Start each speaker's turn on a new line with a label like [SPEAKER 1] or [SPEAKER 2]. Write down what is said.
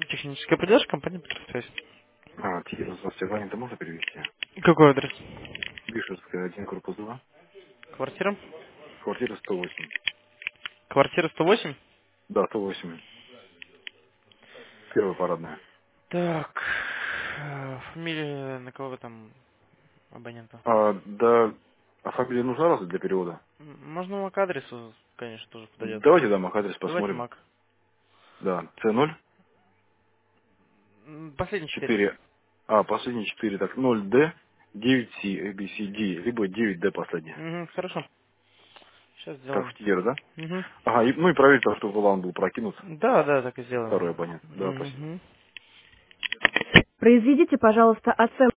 [SPEAKER 1] Техническая поддержка, компания Петросвязь.
[SPEAKER 2] Тихий, здравствуйте, абонента можно перевести?
[SPEAKER 1] Какой адрес?
[SPEAKER 2] Бишевская, 1, корпус 2,
[SPEAKER 1] Квартира?
[SPEAKER 2] квартира 108.
[SPEAKER 1] Квартира 108?
[SPEAKER 2] Да, 108. Первая парадная.
[SPEAKER 1] Так, фамилия на кого вы там абонента?
[SPEAKER 2] Да, а фамилия нужна разве для перевода?
[SPEAKER 1] Можно МАК адресу, конечно, тоже подойдет.
[SPEAKER 2] Давайте дам их адрес,
[SPEAKER 1] Давайте
[SPEAKER 2] посмотрим.
[SPEAKER 1] МАК.
[SPEAKER 2] Да, С0,
[SPEAKER 1] Последние 4.
[SPEAKER 2] 4, последние 4, так, 0D, 9C, ABCD, либо 9D последняя.
[SPEAKER 1] Угу, хорошо. Сейчас
[SPEAKER 2] Как
[SPEAKER 1] сделаем.
[SPEAKER 2] в Тигере, да?
[SPEAKER 1] Угу.
[SPEAKER 2] Ну и проверить, чтобы он был прокинут.
[SPEAKER 1] Да, да, так и
[SPEAKER 2] Второй
[SPEAKER 1] сделаем.
[SPEAKER 2] абонент. Да, спасибо.
[SPEAKER 1] Угу.
[SPEAKER 3] Произведите, пожалуйста, оценку.